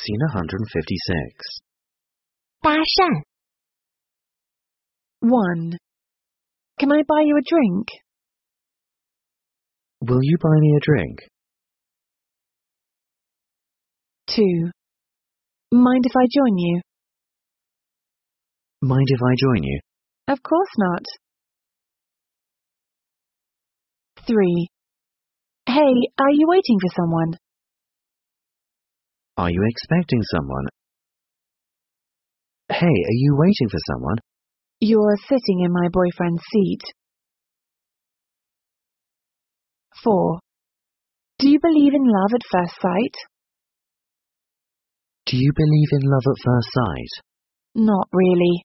Scene 156. 搭讪 1. Can I buy you a drink? Will you buy me a drink? 2. Mind if I join you? Mind if I join you? Of course not. 3. Hey, are you waiting for someone? Are you expecting someone? Hey, are you waiting for someone? You're sitting in my boyfriend's seat. 4. Do you believe in love at first sight? Do you believe in love at first sight? Not really.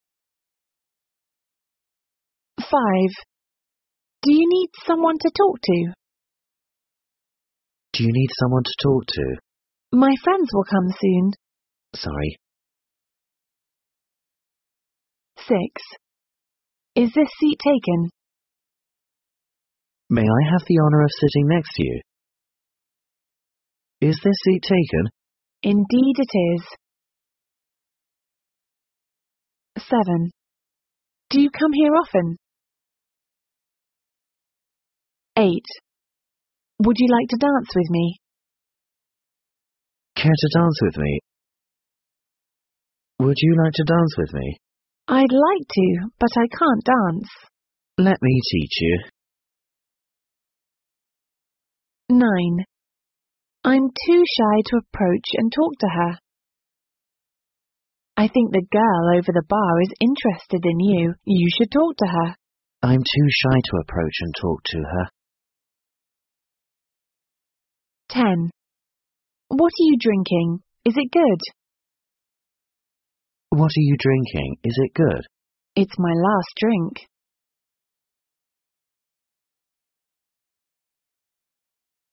5. Do you need someone to talk to? Do you need someone to talk to? My friends will come soon. Sorry. 6. Is this seat taken? May I have the honor of sitting next to you? Is this seat taken? Indeed it is. 7. Do you come here often? 8. Would you like to dance with me? Care to dance with me? Would you like to dance with me? I'd like to, but I can't dance. Let me teach you. 9. I'm too shy to approach and talk to her. I think the girl over the bar is interested in you. You should talk to her. I'm too shy to approach and talk to her. 10. What are you drinking? Is it good? What are you drinking? Is it good? It's my last drink.